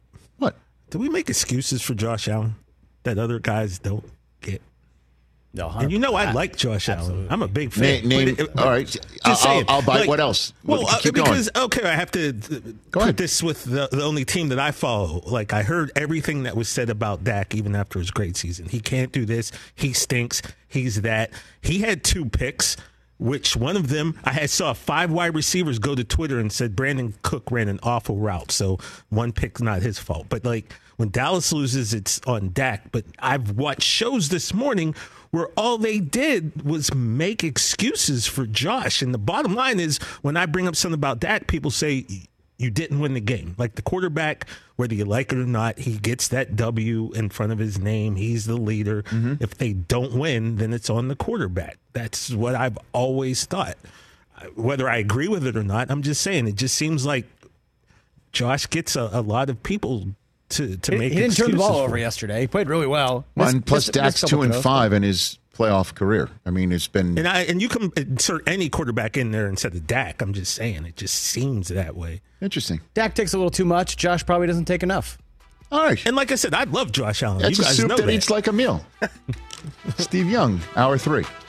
excuses for Josh Allen that other guys don't get? No, and I like Josh Allen. I'm a big fan. All right. I'll bite. What else? Well, keep because, going. Okay, I have to put this with the only team that I follow. Like, I heard everything that was said about Dak even after his great season. He can't do this. He stinks. He's that. He had 2 picks, which one of them, I saw 5 wide receivers go to Twitter and said Brandon Cook ran an awful route. So one pick's not his fault. But, like, when Dallas loses, it's on Dak. But I've watched shows this morning where all they did was make excuses for Josh. And the bottom line is, when I bring up something about Dak, people say, you didn't win the game. Like the quarterback, whether you like it or not, he gets that W in front of his name. He's the leader. Mm-hmm. If they don't win, then it's on the quarterback. That's what I've always thought. Whether I agree with it or not, I'm just saying, it just seems like Josh gets a lot of people to make He didn't turn the ball excuses over for. yesterday. He played really well. And plus, Missed Dak's a couple 2-5 in his playoff career. I mean, it's been. And you can insert any quarterback in there instead of Dak. I'm just saying, it just seems that way. Interesting. Dak takes a little too much. Josh probably doesn't take enough. All right. And like I said, I love Josh Allen. That's you a guys soup know that that. eats like a meal. Steve Young, hour 3.